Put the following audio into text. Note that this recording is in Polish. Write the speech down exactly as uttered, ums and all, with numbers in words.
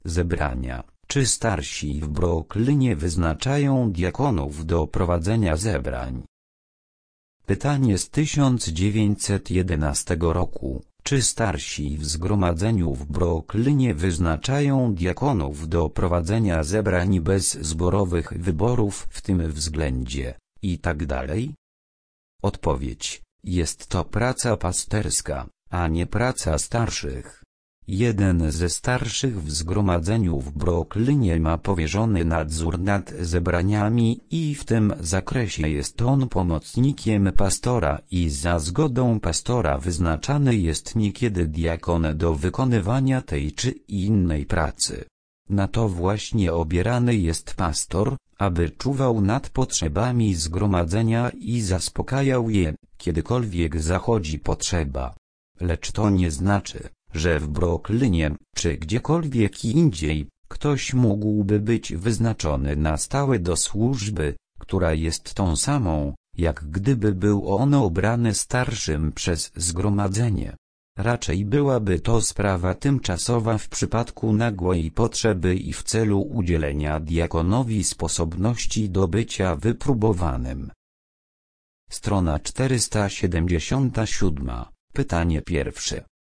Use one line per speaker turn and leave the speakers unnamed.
zebrania. Czy starsi w Brooklynie wyznaczają diakonów do prowadzenia zebrań? Pytanie z tysiąc dziewięćset jedenastego roku. Czy starsi w zgromadzeniu w Brooklynie wyznaczają diakonów do prowadzenia zebrań bez zborowych wyborów w tym względzie, i tak dalej? Odpowiedź: jest to praca pasterska, a nie praca starszych. Jeden ze starszych w zgromadzeniu w Brooklynie ma powierzony nadzór nad zebraniami i w tym zakresie jest on pomocnikiem pastora i za zgodą pastora wyznaczany jest niekiedy diakon do wykonywania tej czy innej pracy. Na to właśnie obierany jest pastor, aby czuwał nad potrzebami zgromadzenia i zaspokajał je, kiedykolwiek zachodzi potrzeba. Lecz to nie znaczy, że w Brooklynie, czy gdziekolwiek indziej, ktoś mógłby być wyznaczony na stałe do służby, która jest tą samą, jak gdyby był on obrany starszym przez zgromadzenie. Raczej byłaby to sprawa tymczasowa w przypadku nagłej potrzeby i w celu udzielenia diakonowi sposobności do bycia wypróbowanym. Strona czterysta siedemdziesiąta siódma. Pytanie pierwsze.